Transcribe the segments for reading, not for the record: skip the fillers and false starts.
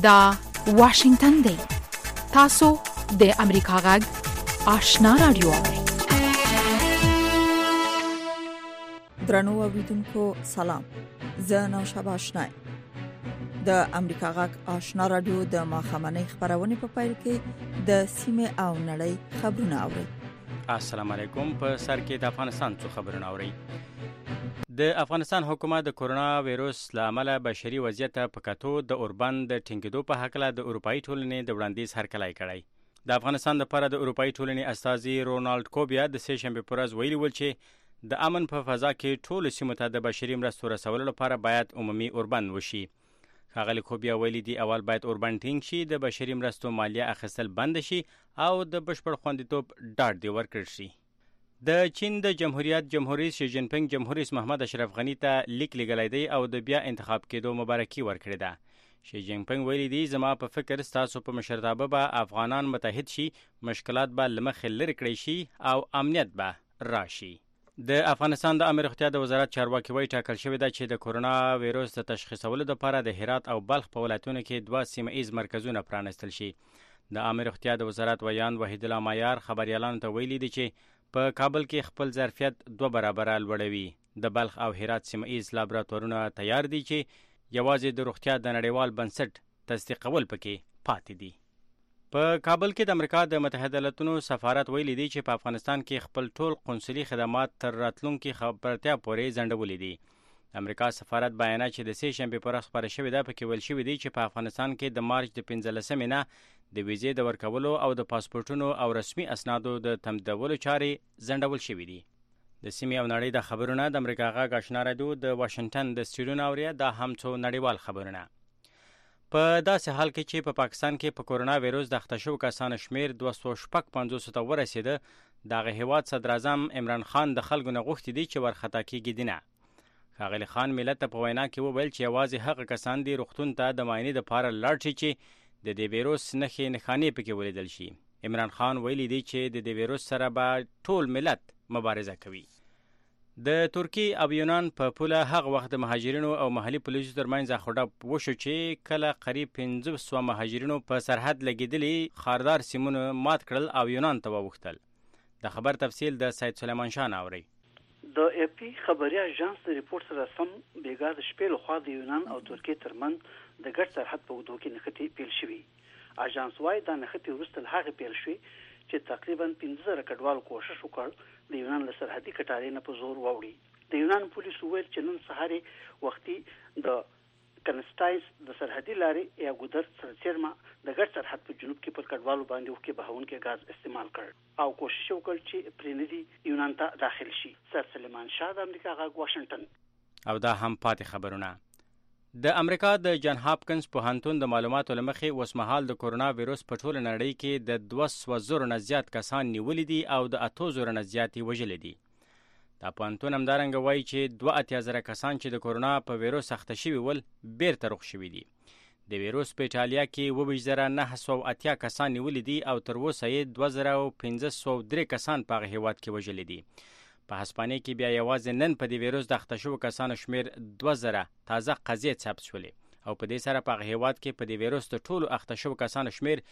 دا واشنگتن دی. تاسو د امریکا غږ آشنا رادیو. درنو اوریدونکو سلام. زه نوشابه آشنا د امریکا غږ آشنا رادیو د ماخامنۍ خبرونه په پیل کې د سیمه او نړۍ خبرونه اوري. السلام علیکم. په سر کې د افغانستان څخه خبرونه اوري. د افغانستان حکومت د کرونا وایروس لامل بشري وضعیت په کتو د اوربند د ټینګېدو په حق له د اروپאי ټولنې د وړاندیز هرکلی کړی. د افغانستان لپاره د اروپאי ټولنې استازي رونالد کوبیا د سه شنبه پر ورځ ویلي ول چې د امن په فضا کې ټول سیمو ته د بشري مرستو رسولو لپاره باید عمومي اوربند وشي. ښاغلي کوبیا ویلي دی اول باید اوربند ټینګ شي، د بشري مرستو مالیه اخیستل بند شي او د بشپړ خوندیتوب ډاډ دی ورکړل شي. د چین د جمهوریت جمهور رئیس شي جین پینګ جمهور رئیس محمد اشرف غنی ته لیک لیږلی دی او د بیا انتخاب کېدو مبارکي ورکړې ده. شي جین پینګ ویلي دی زما په فکر ستاسو په مشرتابه به افغانان متحد شي، مشکلات به له مخې لرې کړی شي او امنیت به راشي. د افغانستان د عامه روغتیا د وزارت چارواکي وایي ټاکل شوې ده چې د کرونا وایروس د تشخیصولو لپاره د هرات او بلخ په ولایتونو کې 2 سیمه ایز مرکزونه پرانستل شي. د عامه روغتیا د وزارت ویان وحید الله مایار خبريالانو ته ویلي دی چې په کابل کې خپل ظرفیت 2 برابره لوړوي. د بلخ او هرات سیمه ایز لابراتوارونه تیار دي چې یوازې د روغتیا د نړیوال بنسټ تصدیقول پکې پاتې دي. په کابل کې د امریکا د متحده ایالاتونو سفارت ویلي دی چې په افغانستان کې خپل ټول قونسلي خدمات تر راتلونکي خبرتیا پورې ځنډولي دي. امریکا سفارت بیانیه چې د سه شنبه پر ورځ خبره شوې ده پکې ویل شوی دی چې په افغانستان کې د مارچ د 15 نه د ویزې د ورکولو او د پاسپورتونو او رسمي اسنادو د تمدیدولو چارې ځنډول شوې دي. د سیمې او نړۍ د خبرونه د امریکا غږ آشنا رادیو د واشنگټن د سټوډیو اوري د هم څو نړیوال خبرونه. په داسې حال کې چې په پاکستان کې په کرونا وایروس د اخته شوو کسانو شمیر 255 ته ورسېده، دغه هیواد صدر اعظم عمران خان د خلکو نه غوښتي دي چې ورخطا کېږي دي نه. ښاغلي خان ملت ته په وینا کې وویل چې یوازې هغه کسان دي روغتون ته د معاینې دپاره لاړ شي چې د دې وایروس نښې نښانې پکې ولیدل شي. عمران خان ویلي دی چې د دې وایروس سره به ټول ملت مبارزه کوي. د ترکیې او یونان په پوله هغه وخت د مهاجرینو او محلي پولیسو ترمنځ اخوډب وشو چې کله قریب 500 مهاجرینو په سرحد لګېدلي خاردار سیمونه مات کړل او یونان ته واوښتل. د خبر تفصیل د سید سلیمان شاه اوري. د ای پی خبري اژانس د ریپورت سره سم بیګا د شپې لخوا د یونان او ترکیې ترمنځ د ګډ سرحد په اوږدو کې نښتې پیل شوي. اژانس وايي دا نښتې وروسته له هغې پیل شوي چې تقریبا 15,000 کډوالو کوښښ وکړ د یونان له سرحدي کټارې نه په زور واوړي. د یونان پولیسو ویل چې نن سهار وختي د کنسټایس د سرحدي لارې یا ګودر سرچرما د ګډ سرحد په جنوب کې پر کډوالو باندې وکړي بهونکي غاز استعمال کړ او کوشش وکړ چې پرېندي یونان ته داخل شي. سر سلیمان شاه د امریکا غږ واشنگټن. او دا هم پاتې خبرونه. د امریکا د جان هاپکنز پوهنتون د معلوماتو له مخې اوسمهال د کرونا وایروس په ټوله نړۍ کې د 200,000 نه زیات کسان نیولي دي او د 8,000 نه زیات یې وژلي دي. دا پوهنتون همدارنګه وایي چې 82,000 کسان چې د کرونا په وایروس اخته شوي ول بیرته روغ شوي دي. د وایروس په ایټالیا کې 22,980 کسان نیولي دي او تر اوسه یې 2,503 کسان په هغه هیواد کې وژلي دي. په هسپانیا کې بیا یوازې نن په دې وایروس د اخته شوو کسانو شمیر 2,000 تازه قضیې ثبت شولې او په دې سره په هغه هیواد کې په دې وایروس د ټولو اخته شوو کسانو شمیر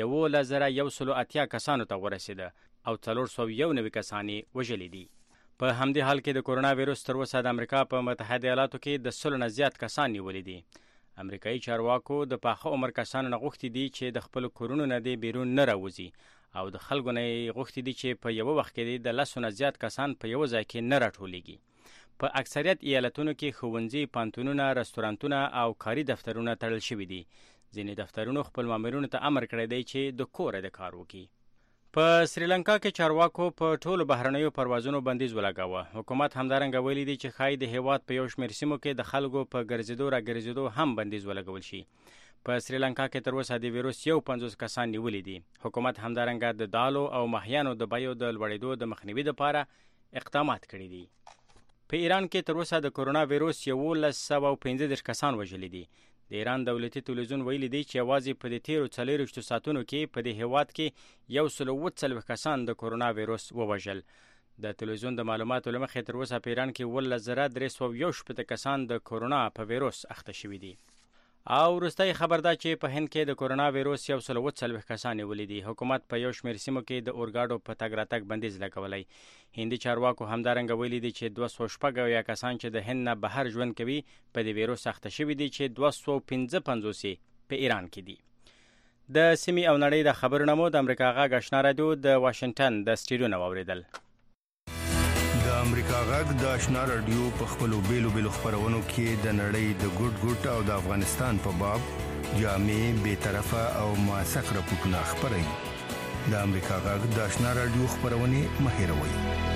11,180 کسانو ته ورسېده او 491 کسان یې وژلي دي. په همدې حال کې د کرونا وایروس تر اوسه د امریکا په متحده ایالاتو کې د 100 نه زیات کسان نیولي دي. امریکایي چارواکو د پاخه عمر کسانو نه غوښتي دي چې د خپلو کورونو نه دې بیرون نه راوځي او د خلکو نه غوښتي دي چې په یوه وخت کې د 100 نه زیات کسان په یوه ځای کې نه راټولېږي. په اکثریت ایالتونو کې ښوونځي، پانتونونه، رستورانتونه او کاري دفترونه تړل شوي دي. ځینې دفترونو خپل مامورینو ته امر کړی دی چې د کوره د کار وکړي. په سریلانکا کې چارواکو په ټولو بهرنیو پروازونو بندیز ولګاوه. حکومت همدارنګه ویلي دی چې ښایي د هیواد په یو شمېر سیمو کې د خلکو په ګرځېدو راګرځېدو هم بندیز ولګول شي. په سریلانکا کې تر اوسه د وایروس 50 کسان نیولي دي. حکومت همدارنګه د دالو او ماهیانو د بیو د لوړېدو د مخنیوي لپاره اقدامات کړي دي. په ایران کې تر اوسه د کرونا وایروس 1115 کسان وژلي دي. د ایران دولتي تلویزیون ویلي دی چې یوازې په دې تیرو 24 ساعتونو کې په دې هیواد کې 140 کسان د کرونا وایروس ووژل. د تلویزیون د معلوماتو له مخې تر اوسه په ایران کې 13,317 کسان د کرونا په وایروس اخته شوي دي. او وروستی خبر ده چې په هند کې د کورونا وایروس 140 کسان ولیدي. حکومت په یو شمېر سیمو کې د اورګاډو په تګ راتګ بندیز لګولی. هندي چارواکو همدارنګه ویلي دي چې 216 کسان چې د هند نه بهر ژوند کوي په دې وایروس اخته شوي دي چې 255 په ایران کې دي. د سیمې او نړۍ د خبرونو مو د امریکا غږ آشنا رادیو د واشنگټن د سټوډیو نه واوریدل. د امریکا غږ د آشنا رادیو په خپلو بیلو خبرونو کې د نړۍ د ګډ او د افغانستان په باب جامع بی‌طرفه او موثق راپورټونه خبري. د امریکا غږ د آشنا رادیو خبرونه مهیروي.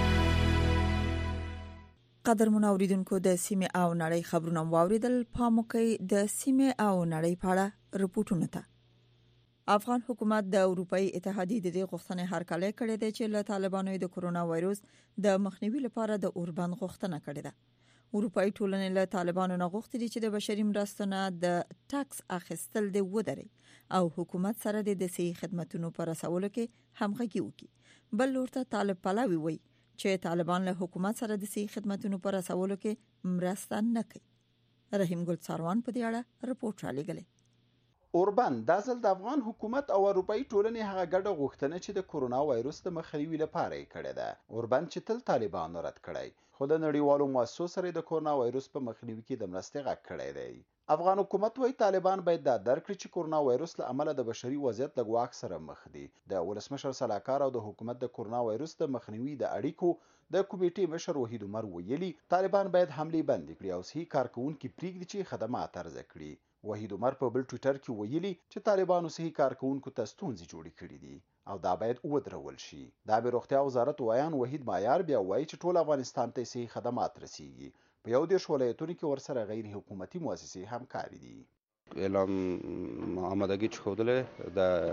قدرمن اوریدونکو د سیمه او نړۍ خبرونه واوریدل. پاموکي د سیمه او نړۍ په اړه رپورټونه ته. افغان حکومت د اروپאי اتحادیې د دې غوښتنې هرکلی کړې ده چې له طالبانو د کورونا وایروس د مخنیوي لپاره د اوربند غوښتنه کړې ده. اروپאי ټولنې له طالبانو نه غوښتي چې د بشري مرستو نه د ټاکس اخیستل د ودري او حکومت سره د صحي خدماتو پر رسولو کې همغږي وکړي. بل لورته طالب پلاوی وایي چې طالبان له حکومت سره د صحي خدماتو پر رسولو کې مرسته نه کوي. رحیم ګل څاروان په دې اړه رپورټ را لېږلی. اوربند د ځل د افغان حکومت او اروپאי ټولنې هغه ګډه غوښتنه چې د کورونا وایروس د مخنیوي لپاره یې کړې ده. اوربند چې تل طالبانو رد کړی، خو د نړیوالو مؤسسو سره د کورونا وایروس په مخنیوي کې د مرستې غږ کړی دی. افغان حکومت وايي طالبان باید دا درک کړي چې کورونا وایروس له امله د بشري وضعیت له ګواښ سره مخ دي. د ولسمشر صلاحکار او د حکومت د کورونا وایروس د مخنیوي د اړیکو د کمیټې مشر وحید عمر ویلي طالبان باید حمله بند کړي او صحي کارکونکو پریږدي چې خدمات ارزه کړي. وحید عمر په بل ټویټر کې ویلي چې طالبانو صحي کارکونکو ته ستونزې جوړې کړې دي او دا باید ودرول شي. د روغتیا وزارت وایان وحید معیار بیا وایي چې ټول افغانستان ته صحي خدمات رسیږي. په یو د ولایتونو کې ورسره غیر حکومتي مؤسسې همکاري دي. اعلام آمادگی چخودله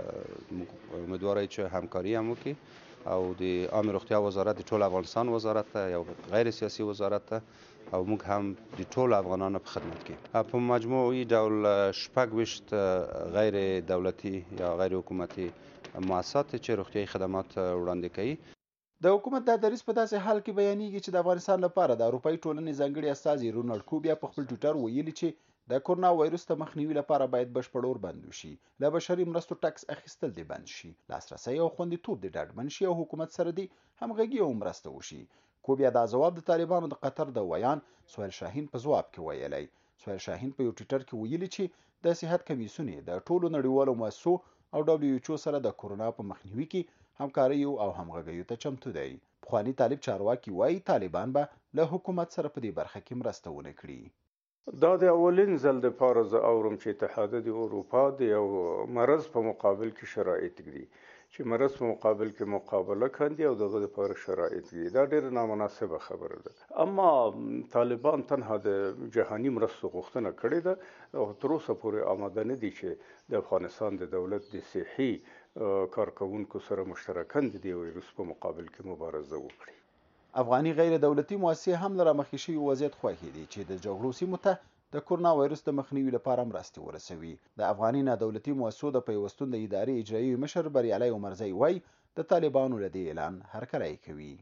د امیدوارای چې همکاری هم وکړي او د عامه روغتیا وزارت د ټول افغانستان وزارت یو غیر سیاسي وزارت او موږ هم د ټول افغانانو په خدمت کې په مجموعي ډول شپږ غیر دولتي یا غیر حکومتي مؤسسات چې روغتیايي خدمات وړاندې کوي. د حکومت د دریځ په داسې حال کې بیانېږي چې د افغانستان لپاره د اروپאי ټولنې ځانګړي استازي رونالډ کوبیا په خپل ټویټر ویلي چې د کورونا وایروس د مخنیوي لپاره باید بشپړ اوربند وشي، له بشري مرستو ټاکس اخیستل دې بند شي، لاسرسي او خوندیتوب دې ډاډمن شي او حکومت سره دې همغږي او مرسته وشي. کوبیا دا ځواب د طالبانو د قطر د ویان سهیل شاهین په ځواب کې ویلی. سهیل شاهین په یو ټویټر کې ویلي چې د صحت کمیسیون د ټولو نړیوالو مؤسسو او WHO سره د کورونا په مخنیوي کې همکاري او همغږي ته چمتو دی. پخوانی طالب چارواکي وایي طالبان به له حکومت سره په دې برخه کې مرسته ونه کړي. دا د اولین ځل د پاره زه اورم چې اتحاد د اروپا د یو مرض په مقابل کې شرایط دي چې مرض په مقابل کې مقابله کوي او دغه لپاره شرایط دي. دا ډېر نامناسبه خبره ده. اما طالبان تنها د جهاني مرستو غوښتنه کړې ده او تر اوسه پورې آماده نه دي چې د افغانستان د دولت د صحي کارکونکو سره مشترکاً د دې وایروس په مقابل کې مبارزه وکړي. افغاني غیر دولتي مؤسسې هم لره مخې شوي وضعیت خوښې دي چې د جګړو سیمو ته د کورونا وایروس د مخنیوي لپاره مرستې ورسوي. د افغاني نه دولتي مؤسسو د پیوستون د ادارې اجرایي مشر بریالي عمرزی وایي د طالبانو له دې اعلان هرکلی کوي.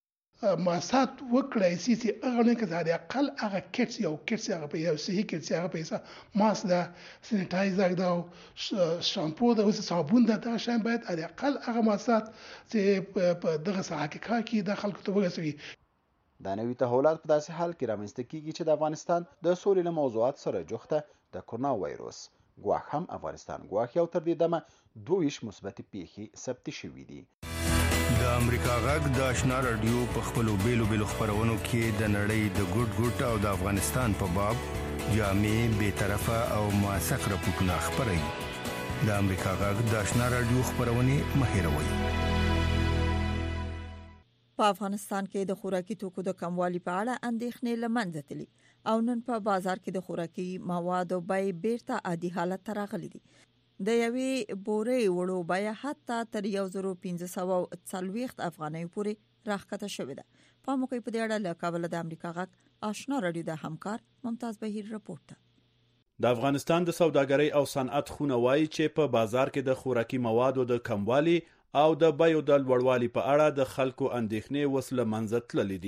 مؤسسات وکړای شي چې هغه نه کړي اقل هغه کټس یو کټس هغه په یو صحیح کټس هغه پیسه ماس دا سینیټایزر دا شامپو دا اوس صابون دا شان باید اقل هغه مؤسسات چې په دغه حقیقت کې د خلکو ته ورسوي. دا نوې تحولات په داسې حال کې رامنځته کیږي چې د افغانستان د سولې له موضوعات سره جوخته د کورونا وایروس ګواښ هم افغانستان ګواښ یو تر دې دمه 22 مثبت پیښې ثبت شوې دي. د امریکا غږ د آشنا رادیو په خپلو بیلو خبرونو کې د نړۍ د ګډ او د افغانستان په باب جامع بی‌طرفه او موثق راپورټونه خبري. د امریکا غږ د آشنا رادیو خبرونه مهیروي. په افغانستان کې د خوراکي توکو د کموالي په اړه اندېښنې لمنځه تللي او نن په بازار کې د خوراکي موادو بیې بیرته عادي حالت ته راغلي دي. د یوې بورې وړو بیه حتی تر 1540 افغانۍ پورې راښکته شوې ده. په موقع په دې اړه له کابل د امریکا غږ آشنا رادیو د همکار ممتاز بهیر رپورټ. د افغانستان د سوداګرۍ او صنعت خونه وایي چې په بازار کې د خوراکي موادو د کموالي او د بیو د لوړوالي په اړه د خلکو اندېښنې وسله منځ تللې دي.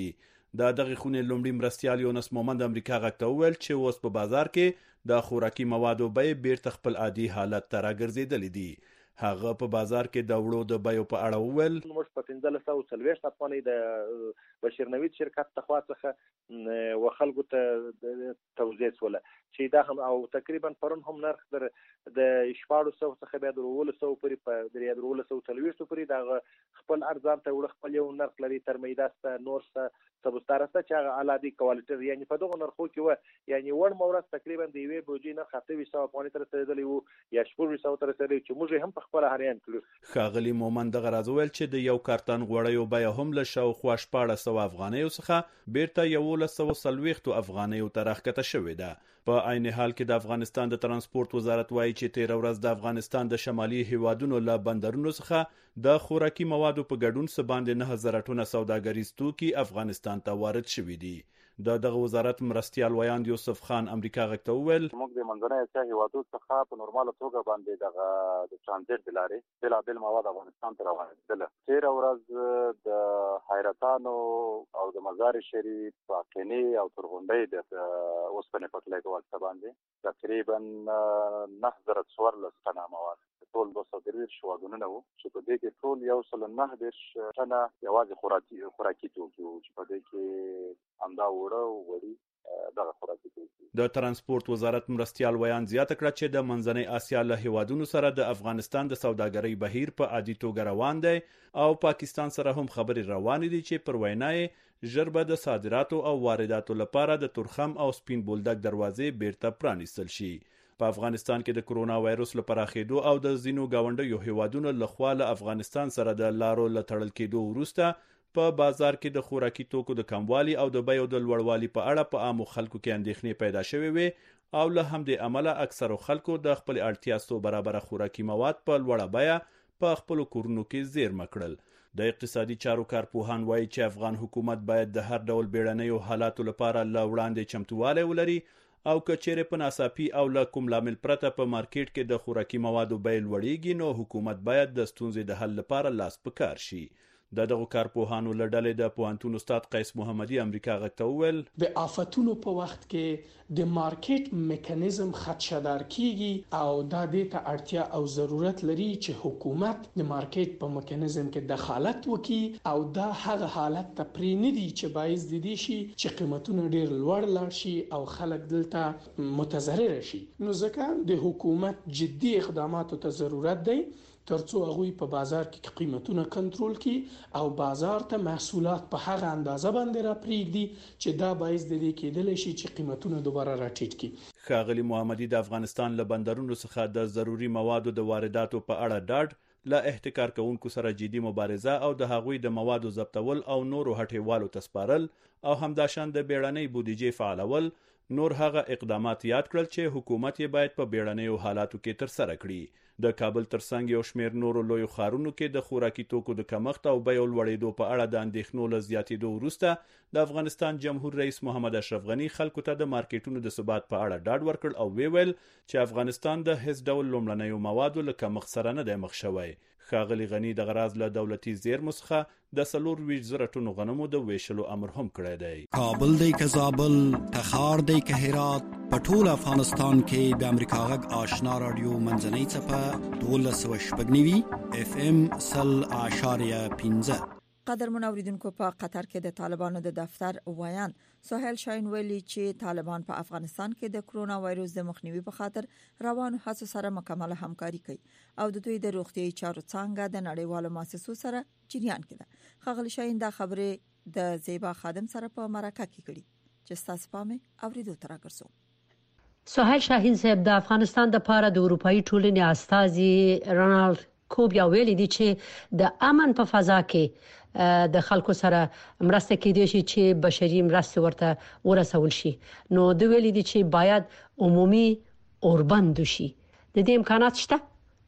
د دغه خونې لومړي مرستیال یونس مومند امریکا غږ ته وویل چې اوس په بازار کې د خوراکي موادو بیې بیرته خپل عادي حالت ته راګرځېدلې دي. هغه په بازار کې د وړو د بیو په اړه وویل موږ په 1540 افغانۍ د بشیر نوید شرکت تخوا څخه وخلکو ته توزیع سوله چې دا هم او تقریبا پرون هم نرخ د 1400 څخه بیا د 1200 پورې په 1240 پورې دا خپل ارزان ته وړ خپل یو نرخ لري تر میداسته نورسته سبستارسته چې هغه اعلی کوالټي یعنی په دغه نرخو کې و یعنی ور مورد تقریبا د یوې بوجي نرخ 700 افغانۍ تر رسیدلی وو یا 400 تر رسیدلی چې موږ هم په خپل هریان کړو. ښاغلي مومند دغه راز وویل چې د یو کارتن غوړیو بیه هم له شاوخوا 1400 افغانیو څخه بیرته 1140 افغانیو ته راښکته شوې ده. په عین حال کې د افغانستان د ترانسپورت وزارت وایي چې 13 ورځ د افغانستان د شمالي هیوادونو له بندرونو څخه د خوراکي موادو په ګډون څه باندې 9000 ټنه سوداګریز توکي افغانستان ته وارد شوي دي. دغه وزارت مرستیال ویاند یوسف خان امریکا غږ ته وویل موږ د منځنۍ اسیا هیوادو څخه په نورماله توګه باندې د ترانزیت د لارې بېلابېل مواد افغانستان ته روانېدل. 13 ورځ د حیرتانو او د مزار شریف باقینی او ترغونډۍ د اوسپنې پټلۍ په واسطه باندې تقریبا 9014 ټنه مواد ټول 223 واګونونه وو چې په دې کې ټول 109 ټنه یوازې خوراکي توکي وو چې په دې کې همدا د ترانسپورت وزارت مرستیال ویان زیاته کړه چې د منځنۍ اسیا له هیوادونو سره د افغانستان د سوداګرۍ بهیر په عادي توګه روان دی او پاکستان سره هم خبرې روانې دي چې پر وینای ژر به د صادراتو او وارداتو لپاره د تورخم او سپین بولدک دروازې بیرته پرانیستل شي. په افغانستان کې د کرونا وایروس لپاره خېدو او د ځینو گاونډیو هیوادونو لخوا له افغانستان سره د لارو لټړل کېدو وروسته په بازار کې د خوراکي توکو د کموالي او د بیو د لوړوالي په اړه په عامو خلکو کې اندېښنې پیدا شوې وي او له همدې امله اکثرو خلکو د خپل اړتیا څو برابر خوراکي مواد په لوړه بیه په خپل کورونو کې زیرمه کړل. د اقتصادي چارو کارپوهان وایي چې افغان حکومت باید د هر ډول بیړنیو حالاتو لپاره له وړاندې چمتووالی ولري او که چیرې په ناڅاپي او له کوم لامل پرته په مارکیټ کې د خوراکي موادو بیې لوړیږي نو حکومت باید د ستونزې د حل لپاره لاس په کار شي. دغه کارپوهانو له ډلې د پوهنتون استاد قیس محمدي امریکا غږ ته وویل د آفتونو په وخت کې د مارکیټ میکانیزم خدشه‌دار کیږي او دا د ته اړتیا او ضرورت لري چې حکومت د مارکیټ په میکانیزم کې دخالت وکړي او دا هغه حالت ته پرې نه دي چې باعث د دې شي چې قیمتونه ډیر لوړ لاړ شي او خلک دلته متضرر شي. نو ځکه د حکومت جدي اقداماتو ته ضرورت دی ترڅو هغه په بازار کې قیمتونه کنټرول کړي او بازار ته محصولات په هغه اندازه باندې را پریږدي چې دا باعث د دې کېدل شي چې قیمتونه دوباره راټیټ کړي. ښاغلي محمدي د افغانستان له بندرونو څخه د ضروري موادو د وارداتو په اړه ډاډ له احتکار کوونکو سره جدي مبارزه او د هغوی د موادو ضبطول او نورو هټیوالو ته سپارل او همداشان د بیړنۍ بودیجې فعالول نور هغه اقدامات یاد کړل چې حکومت یې باید په بیړنیو حالاتو کې ترسره کړي. د کابل ترڅنګ یو شمېر نورو لویو ښارونو کې د خوراکي توکو د کمښت او بیو لوړېدو په اړه د اندېښنو له زیاتېدو وروسته د افغانستان جمهور رئیس محمد اشرف غني خلکو ته د مارکیټونو د ثبات په اړه ډاډ ورکړ او ویل چې افغانستان د هیڅ ډول لومړنیو موادو له کمښت سره نه دی مخ شوی. ښاغلي غني دغه راز له دولتي زیرمو څخه د 24,000 ټنو غنمو د ویشلو امر هم کړی دی. کابل دی که زابل، تخار دی که هرات، په ټول افغانستان کې د امریکا غږ آشنا رادیو منځنۍ څپه 1290 FM 0.15. قدر منوریدونکو په قطر کې د طالبانو د دفتر ویان سهیل شاهین ویلي چې طالبان په افغانستان کې د کرونا وایروس د مخنیوي په خاطر روانو هڅو سره مکمل همکاري کوي او د دوی د روغتیايي چارو څنګه د نړیوالو مؤسسو سره جریان کړي. خغل شاهین دا خبره د زیبا خادم سره په مرکه کې کړي چې تاسو پامه اوریدو تر راګرځو. سهیل شاهین صاحب د افغانستان د پاره د اروپאי ټولنې استازي رونالد کوبیا ویلي دي چې د امن په فضا کې د خلکو سره مرسته کېدای شي چې بشري مرسته ورته ورسول شي. نو د ویلي دي چې باید عمومي اوربند شي. د دې امکانات شته؟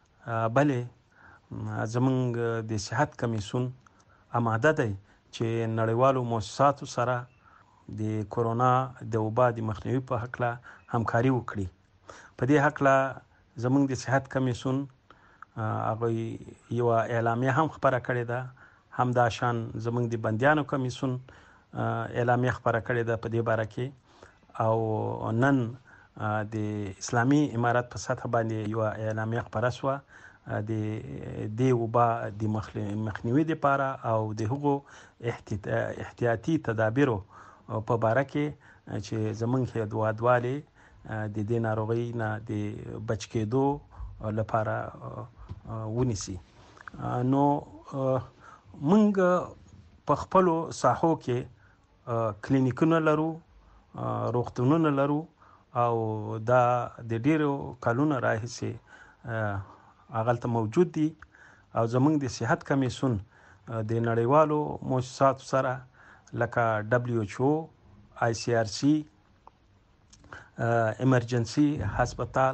بله زمونږ د صحت کمیسیون آماده دی چې نړیوالو مؤسساتو سره د کرونا د وبا د مخنیوي په حق له همکاري وکړي. په دې حق له زمونږ د صحت کمیسیون هغه یو اعلامیه هم خبره کړې ده، هم دا شان زمونږ د بندیانو کمیسیون اعلامیه خبره کړې ده په دې باره کې او نن د اسلامي امارت په سطح باندې یو اعلامیه خبره شوه د وبا د مخنیوي لپاره او د هغو احتیاطي تدابیرو په باره کې چې زمونږ هیوادوالې د دې ناروغۍ نه د بچ کېدو لپاره ونیسي. نو موږ په خپلو ساحو کې کلینیکونه لرو، روغتونونه لرو او دا د ډیرو کلونو راهیسې هغلته موجود دي او زمونږ د صحت کمیسیون د نړیوالو مؤسساتو سره لکه WHO، ICRC، ایمرجنسي هسپتال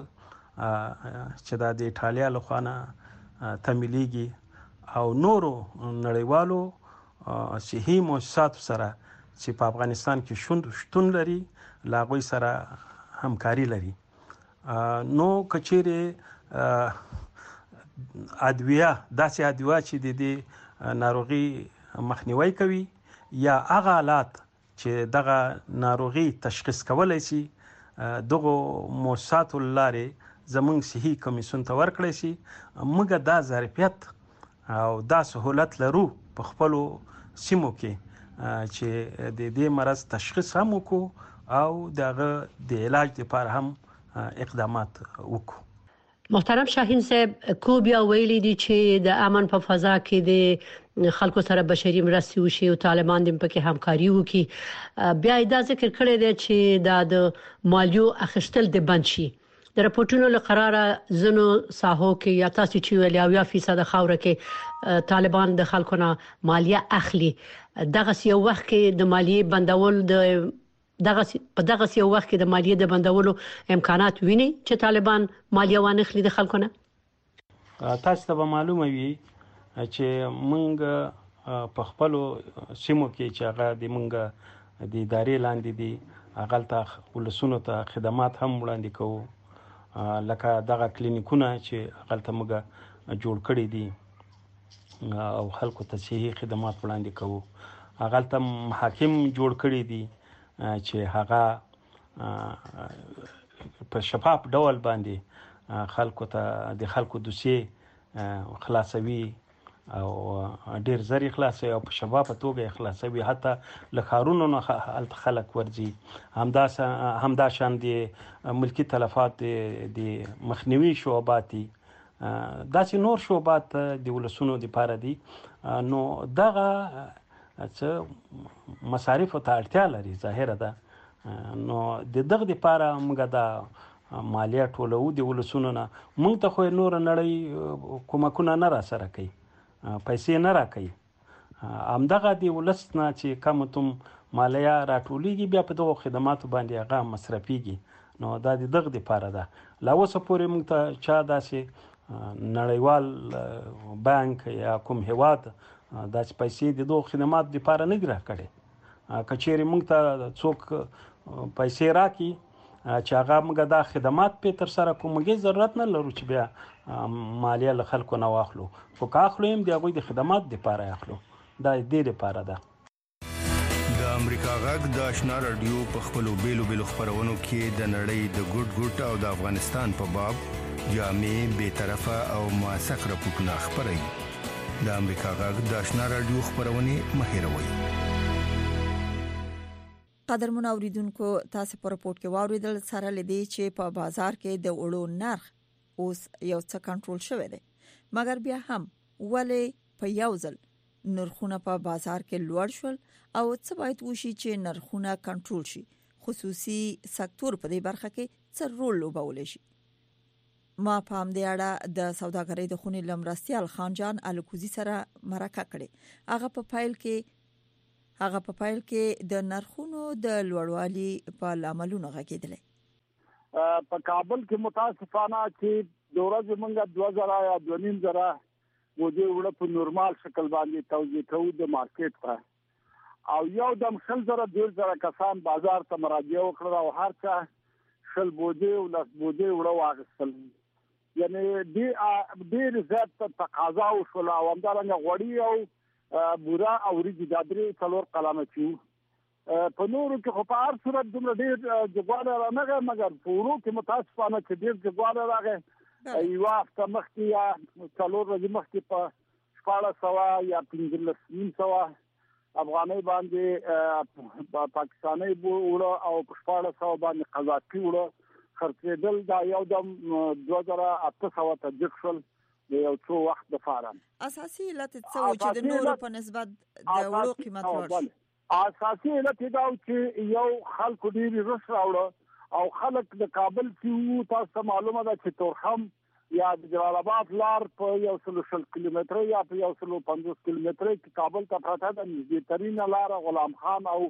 چې دا د ایټالیا لخوا نه تمویلیږي او نورو نړیوالو صحي مؤسساتو سره چې په افغانستان کې شتون لري له هغوی سره همکاري لري. نو که چیرې ادویه داسې ادویه چې د دې ناروغي مخنیوی کوي یا هغه آلات چې دغه ناروغي تشخیص کولی شي دغه مؤسساتو لارې زمونږ صحي کمیسیون ته ورکړی شي، موږ دا ظرفیت او دا سهولت لرو په خپلو سیمو کې چې د دې مرض تشخیص هم وکړو او دغه د علاج لپاره هم اقدامات وکړو. محترم شاهین صاحب، کوبیا ویلي دي چې د امن په فضا کې د خلکو سره بشري مرستې وشي او طالبان د پکې همکاري وکړي. بیا دا ذکر کړی دی چې د مالیو اخیستل د بند شي. د راپورټونو له قراره زنو ساحو کې یا تاسو چې ویل 90% خاوره کې طالبان د خلکو نه مالیه اخلي. دغه یو وخت کې د مالیې بندول په دغه یو وخت کې د مالیې د بندولو امکانات ویني چې طالبان مالیه وانخلي د خلکو نه؟ تاسو ته به معلومه وي چې موږ په خپلو سیمو کې چې هغه د موږ د ادارې لاندې دي هغلته ولسونو ته خدمات هم وړاندې کوو، لکه دغه کلینیکونه چې هغلته موږ جوړ کړي دي او خلکو ته صحي خدمات وړاندې کوو. هغلته محاکم جوړ کړي دي چې هغه په شفاف ډول باندې خلکو ته د خلکو دوسیې خلاصوي او ډیر زر خلاصوي او په شفافه توګه خلاصوي. حتی له ښارونو نه هلته خلک ورځي. همدا شان د ملکي تلفات د مخنیوي شعبات دي، داسې نور شعبات د ولسونو دپاره دي. نو دغه څه مصارفو ته اړتیا لري، ظاهره ده. نو د دغه لپاره موږ دا مالیه ټولو د ولسونو نه. موږ ته خو نور نړۍ کومکونه نه را سره کوي، پیسې نه راکوي. همدغه د ولس نه چې کم تم مالیه راټولیږي بیا په دغو خدماتو باندې هغه مصرفیږي. نو دا د دغه لپاره ده. لا اوسه پورې موږ ته چا داسې نړیوال بانک یا کوم هیواد داسې پیسې د دغو خدماتو لپاره نه دي راکړې. که چیرې موږ ته څوک پیسې راکړي چې هغه موږ دا خدمات پې ترسره کړو، موږ ضرورت نه لرو چې بیا مالیه له خلکو نه واخلو، خو که اخلو هم د هغوی د خدماتو لپاره اخلو. دا د دې لپاره ده. د امریکا غږ د آشنا رادیو په خپلو بیلو خپرونو کې د نړۍ د ګوټ او د افغانستان په باب جامع، بیطرفه او موثق راپورټونه خپروي. د امریکا غږ د آشنا رادیو خپرونې مه هېروئ. قدرمن اوریدونکو، تاسو په راپورټ کې واوریدل سره لدی چې په بازار کې د وړو نرخ اوس یو څه کنټرول شوی دی، مګر بیا هم ولې په یو ځل نرخونه په بازار کې لوړ شول او څه باید وشي چې نرخونه کنټرول شي؟ خصوصي سکتور په دې برخه کې څه رول لوبولی شي؟ ما په همدې اړه د سوداګرۍ د خونې لمرستیال خان جان الکوزي سره مرکه کړې. هغه په پایل کې د نرخونو د لوړوالي په لاملونو غږېدلی. په کابل کې متاسفانه چې د ورځې موږ 2000 یا 2500 بوجي وړه په نورمال شکل باندې توزیع کوو د مارکیټ ته، او یو دم 1,000 کسان بازار ته مراجعه وکړه او هر چا 10 بوجي او 10 بوجي وړه واغستل. یعنی ډېر زیات تقاضا وشوله او همدارنګه غوړي او بورا او ریږي د 3-4 قلمه چې په نورو کې خو په هر صورت دومره ډېر جګوالی رانغی مګر په ورو کې متاسفانه چې ډېر جګوالی راغی یوه هفته مخکې یا 4 ورځې مخکې په 1400 یا 1500 افغانۍ باندې پاکستاني وړه او په 1400 باندې قزاقي وړه خرڅېدل دا یو دم 2800 ته جګ شول د یو څو وخت لپاره. اساسي علت څه و چې د نورو په نسبت د وړو قیمت لوړ شي؟ اساسي علت دا چې یو خلکو ډېر رش راوړه او خلک د کابل چې تاسو معلومه ده چې تورخم یا د جلال آباد لار په 100 کیلومتر یا په 150 کیلومتر کې کابل ته پراته ده. نږدې ترینه لار غلام خان او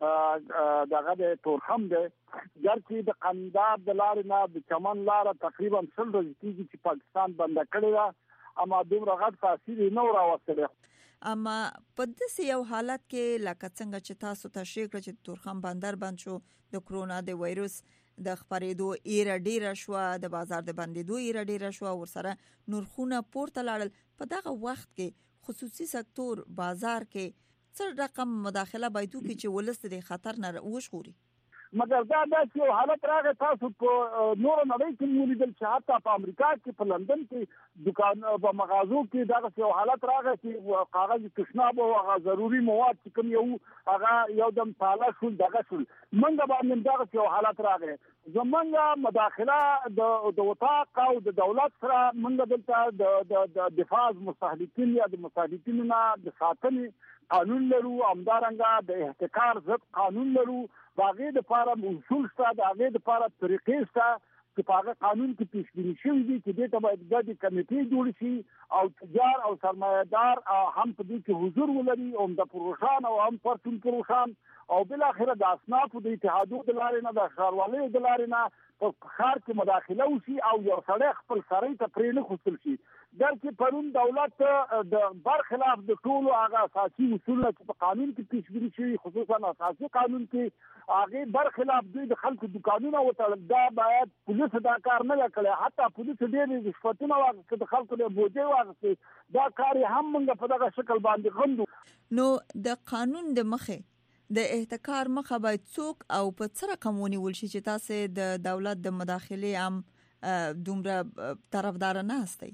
دغه د تورخم ده. ګرچې د قندهار د لارې نه د چمن لار تقریبا 100 ورځې کېږي چې پاکستان بنده کړې ده اما دومره غټ تاثیر نه راوستلی. اما په داسې یو حالت کې لکه څنګه چې تاسو تشریح کړ چې تورخم بندر بند شو د کرونا د وایروس د خپرېدو ایره ډیره شو د بازار د بندیدو ایره ډیره شو ورسره نرخونه پورته لاړل په دغه وخت کې خصوصي سکتور بازار کې څه رقم مداخله باید وکړي چې ولست د خطر نه وژغوري؟ مګر دا چې حالت راغی تاسو په نور نړۍ کې مولیدل چې حتی په امریکا کې په لندن کې دکان په مغازو کې دا یو حالت راغی چې کاغذ تشناب او هغه ضروری مواد چې کوم یو هغه یو دم تاله شول دغه شول منګه باندې دا یو حالت راغی. زمونږه مداخله د وطاق او د دولت سره منګه دلته د دفاع مستهلکین یا د مستهلکین نه د ساتنې قانون لرو همدارنګه د احتکار ضد قانون لرو باغې د لپاره اصول شته د هغې د لپاره طریقې شته چې په هغه قانون کې پیشبیني شوي دي چې دې ته باید ګډې کمیټې جوړې شي او تجار او سرمایه‌دار هم په دې کې حضور ولري عمده فروشان او هم پرچون فروشان او بالاخره د اصنافو د اتحادیو د لارې نه د ښاروالۍ د لارې نه په ښار کې مداخله وشي او یو سړی خپل سړی ته پرې نه خوستل شي. درکې پرون دولت د برخلاف د ټولو هغه اساسي اصول چې په قانون کې پیشبیني شوي خصوصا اساسي قانون کې هغه برخلاف دوی د خلکو دکانونه وتړل. دا باید پولیس دا کار نه کړي حتی پولیس ډېر رشوتونه واخلي د خلکو له بوجي واخلي دا کار هم موږ په دغه شکل باندې غندو. نو د قانون د مخه د احتکار مخه باید څوک او په څه رقم ونیول شي چې تاسو د دولت د مداخله هم دومره طرفدار نه هستئ؟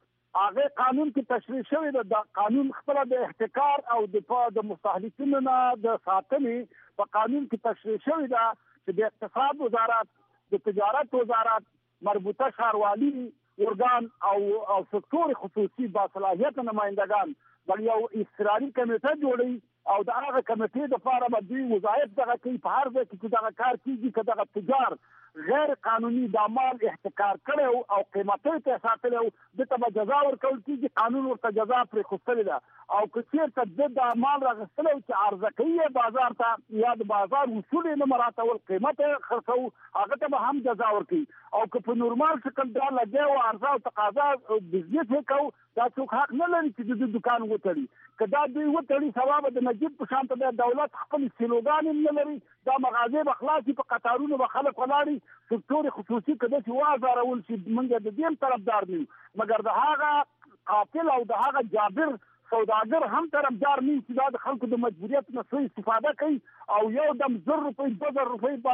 هغه قانون کې تشریح شوی د قانون خپل د احتکار او د مستهلکینو نه د ساتنې په قانون کې تشریح شوی دا چې د اقتصاد وزارت د تجارت وزارت مربوطه ښاروالي ارګان او سکتور خصوصي باصلاحیت نمائندگان بل یو اضطراري کمیټه جوړي او دا هغه کمیټې د لپاره باندې وظایف دغه کوي په هر ځای کې دغه کار کیږي چې دغه تجار غیر قانوني د مال احتکار کړو او قیمتي ته ساتلو د ته جزا ورکول کیږي قانون ورته جزا پر خوستل ده او که چیرته د مال راغستلو چې عرضه کوي بازار ته یا د بازار اصول نه مراتول قیمت خرڅو هغه ته هم جزا ورکي او که په نورمال شکل دا لګي او عرضه او تقاضا بزنس وکاو دا څوک حق نه لري چې د دکان وتړي کدا دوی وتړي ثواب د نجیب په شان ته دولت خپل سلوګان نه لري دا مغازې بخلاصي په قطارونو بخلق ولاړي سکتور خصوصي کده چې وازارول شي موږ د دې طرفدار نه مګر د هغه قاتل او د هغه جابر سوداګر هم طرفدار نه چې د خلکو د مجبوریت نه سوء استفاده کوي او یو دم 1,000 روپۍ 2,000 روپۍ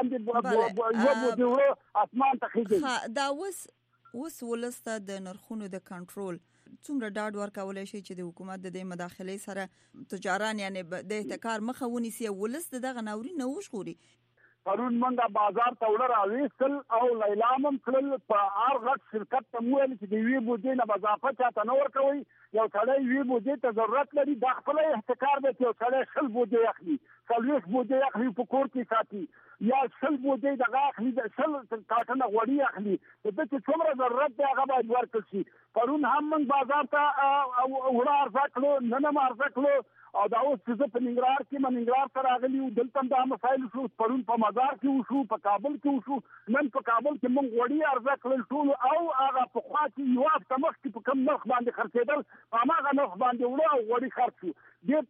باندې یو اسمان ته خېږي. دا اوس ولسته د نرخونو د کنټرول څومره ډاډ ورکولای شي چې د حکومت د مداخله سره تجاران یعنی د احتکار مخه ونیسي ولست دغه ناوري نه وژغوري؟ پرون منګه بازار ته وړ راوېستل او لیلامم کړل په هر غټ شرکت ته ویل چې د وی بوجي نه اضافه چاته نه ورکوي یو سړی وی بوجي ته ضرورت لري د خپل احتکار به یو سړی خپل بوجي اخلي څلويخ بوجي اخلي په کور کې ساتي یا خپل بوجي دغه اخلي د خپل کاټنه غوړي اخلي د دې څومره ضرورت دی هغه باید ورکړل شي. پرون هم من بازار ته وړ ارزه کړو نن ارزه کړو او دا اوس چې په ننګرهار کې مننګرهار سره راغلي او دلته دا مسایل شو پرون په مزار کې وشو په کابل کې وشو نن په کابل کې موږ وړي ارزه کړل ټول او هغه په خوا کې یو هفته مخکې په کم نرخ باندې خرڅېدل په هغه نرخ باندې وړه او وړي خرڅ شو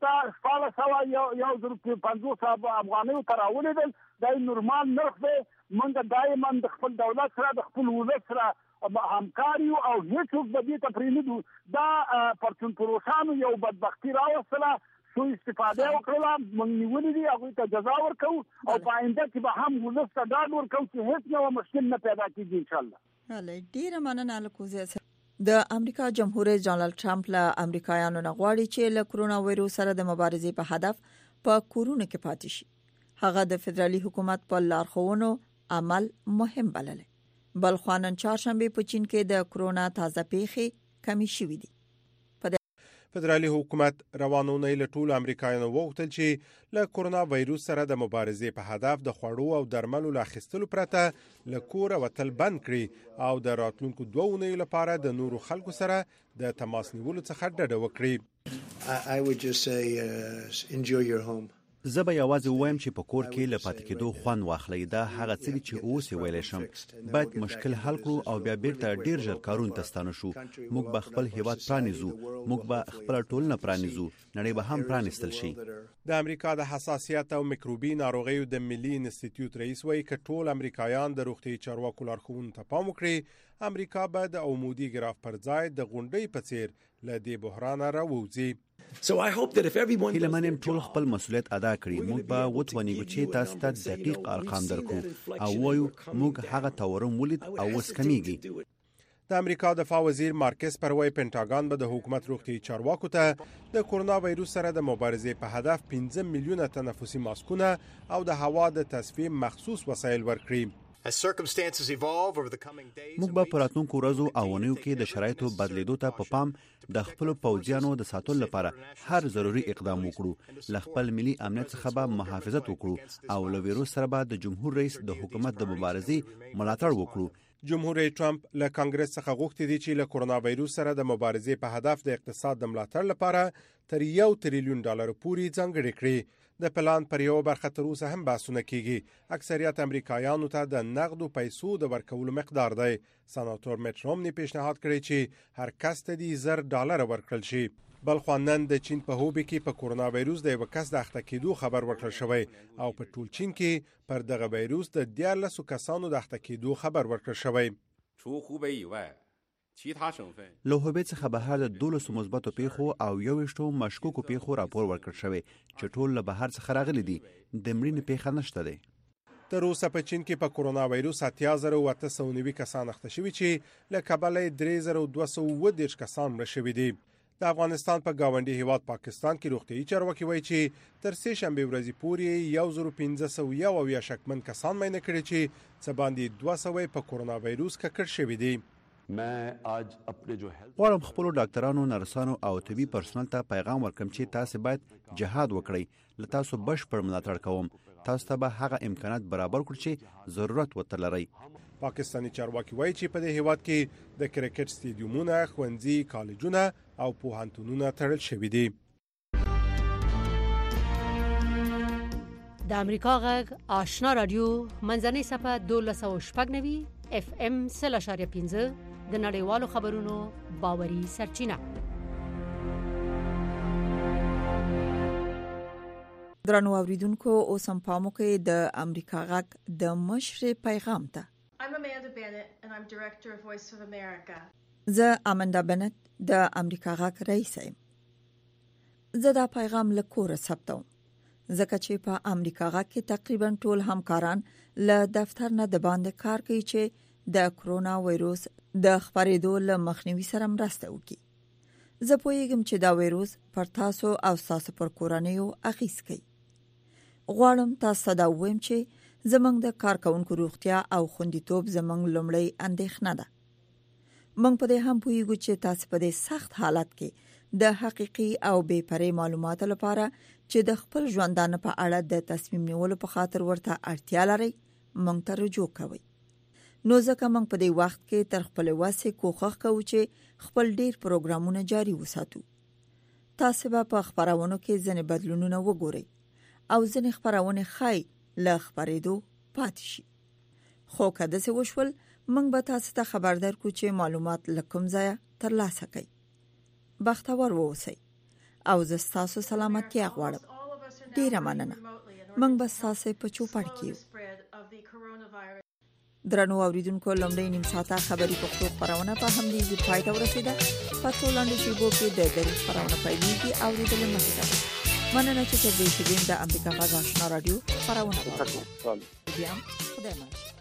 دې ته 1,550 افغانۍ ته راولېدل دا نورمال نرخ دی. موږ دایما د خپل دولت سره د خپل ولس سره همکاري او هیڅوک به دې ته پرې نه دو دا پرچون فروشانو یو بدبختي راوستله سو استفاده وکړه موږ نیولې دي هغه ته جزا ورکو او په آینده کې به هم ولست ډاډ ورکو چې هیڅ نو مشکل نه پیدا کیږي ان شاء الله. هله ډیره مننه لکوزه. د امریکا جمهور رئیس ډونالد ټرمپ له امریکایانو نه غواړي چې له کرونا وایروس سره د مبارزې په هدف په کورونه کې پاتې شي. هغه د فدرالي حکومت په لارښوونو عمل مهم بلل. بل خوانن چهارشنبه په چین کې د کرونا تازه پیښې کمی شوې دي. فدرالي حکومت روانونه له ټولو امریکایانو وغوښتل چې له کرونا وایروس سره د مبارزې په هدف د خوړو او درملو لا اخیستلو پرته له کوره وتل بند کړي او د راتلونکو 2 اونیو لپاره د نورو خلکو سره د تماس نیولو څخه ډډه وکړي. I would just say enjoy your home. زه به یوازې وایم چې په کور کې له پاتې کېدو خوند واخلئ. دا هغه څه چې اوس یې ویلی شم. باید مشکل حل کړو او بیا بیرته ډیر ژر کارونو ته ستانه شو. موږ به خپل هیواد پرانیزو، موږ به خپل ټولنه پرانیزو، نړۍ به هم پرانیستل شي. د امریکا د حساسیت او میکروبي ناروغیو د ملي انسټیټیوټ رئیس وایي چې ټول امریکایان د روغتي چارواکو لارښوونو ته پام وکړي. امریکا به د عمودي ګراف پر ځای د غونډۍ په څیر له دې بحران راووځي. So I hope that if everyone هیله منم ټول خپل مسؤلیت ادا کړي. موږ به وتونیږو چې تاسو ته دقیق ارقام درکو او وایو موږ هغه تورم ولید او اوس کمیږي. د امریکا دفاع وزیر مارکس پروي پینټاګان به د حکومت روغتي چارواکو ته د کرونا وایروس سره د مبارزې په هدف 15 میلیونه تنفسي ماسکونه او د هوا د تصفیه مخصوص وسایل ورکړي. موږ به په راتلونکو ورځو او اونیو کې د شرایطو بدلیدو ته په پام د خپل پوځیانو د ساتلو لپاره هر ضروري اقدام وکړو. ل خپل ملي امنیت څخه به محافظت وکړو او له وایروس سره به د جمهور رئیس د حکومت د مبارزې ملاتړ وکړو. جمهور رئیس ټرمپ له کانګرس څخه غوښتي دي چې له کرونا وایروس سره د مبارزې په هدف د اقتصاد د ملاتړ لپاره تر $1 تریلیون پورې ځانګړي کړي. د پلان پر یو برخه تر اوسه هم بحثونه کیږي. اکثریت امریکایانو ته د نقدو پیسو د ورکولو مقدار دی. سناتور میټ رومني پیشنهاد کړی چې هر کس ته $10,000 ورکړل شي. بل خوانن د چین په هوبي کې په کرونا وایروس د یو کس د اخته کېدو خبر ورکړل شوی او په ټول چین کې پر دغه وایروس د 14 کسانو د اخته کېدو خبر ورکړل شوی. له هوبي څخه بهر د 12 مثبتو پیښو او 21 مشکوکو پیښو راپور ورکړل شوی چې ټول له بهر څخه راغلي دي. د مړینې پیښه نشته ده. تر اوسه په چین کې په کرونا وایروس 8890 کسان اخته شوي چې له کبله 3210 کسان مړه شوي دي. د افغانستان په گاونډي هیواد پاکستان کې روغتي چارواکي وایي چې تر سه شنبه ورځې پورې 1501 شکمن کسان مینه کړي چې څه باندې 200 په کرونا وایروس ککړ شوي دي. غواړم خپل ډاکټرانو، نرسانو او طبي پرسنل ته پیغام ورکړم چې تاسو باید جهاد وکړئ. له تاسو بشپړ ملاتړ کوم. تاسو ته به هغه امکانات برابر کړئ چې ضرورت ورته لرئ. پاکستانی چارواکي وایي چې په دې هیواد کې د کرکټ سټیډیومونه، ښوونځي، کالجونه او پوهنتونونه تړل شوي دي. د امریکا غږ آشنا رادیو منځنۍ صفحه 1290 FM 0.5 د نړیوالو خبرونو باوري سرچینه. درنو اوریدونکو اوس هم پام وکړئ د امریکا غږ د مشر پیغام ته. I'm Amanda Bennett and I'm director of Voice of America. زه اماندا بنت د امریکا غږ رئیس یم. زه دا پیغام له کوره ثبتوم ځکه چې په امریکا غږ کې تقریبا ټول همکاران له دفتر نه د باندې کار کوي چې د کرونا وایروس د خپرېدو له مخنیوي سره مرسته وکړي. زه پوهیږم چې دا وایروس پر تاسو او تاسو پر کورنیو اغیز کوي. غواړم تاسو ته وایم چې زمونږ د کارکونکو روغتیا او خوندیتوب زمونږ لومړی اندېښنه ده. موږ په دې هم پوهیږو چې تاسو په دې سخت حالت کې د حقيقي او بې پرې معلوماتو لپاره چې د خپل ژوندانه په اړه د تصمیم نیولو په خاطر ورته اړتیا لرئ موږ ته رجوع کوئ. نو ځکه موږ په دې وخت کې تر خپل وسې کوښښ کوو چې خپل ډیر پروګرامونه جاري وساتو. تاسو به په خبرونو کې ځنې بدلونونه وګورئ او ځنې خبرونه خای له خبرېدو پاتې شي. خو کله چې وشول موږ به تاسو ته خبردار کو چې معلومات لکم ځای ترلاسه کړئ. بختور اوسئ او زه ستاسو سلامتیا غواړم. ډیره مننه. موږ به تاسو په چوپړ کې درنو اوریدونکو لومړی نیم ساعته خبري پښتو خبرونه په همدې پای ته ورسیده. په ټولنیزو شبکو کې د دری خبرونه پیلېږي او د لمسه مننه چې تر دې شوین د امریکا غږ آشنا رادیو خبرونه واورئ. بیا خدای مل.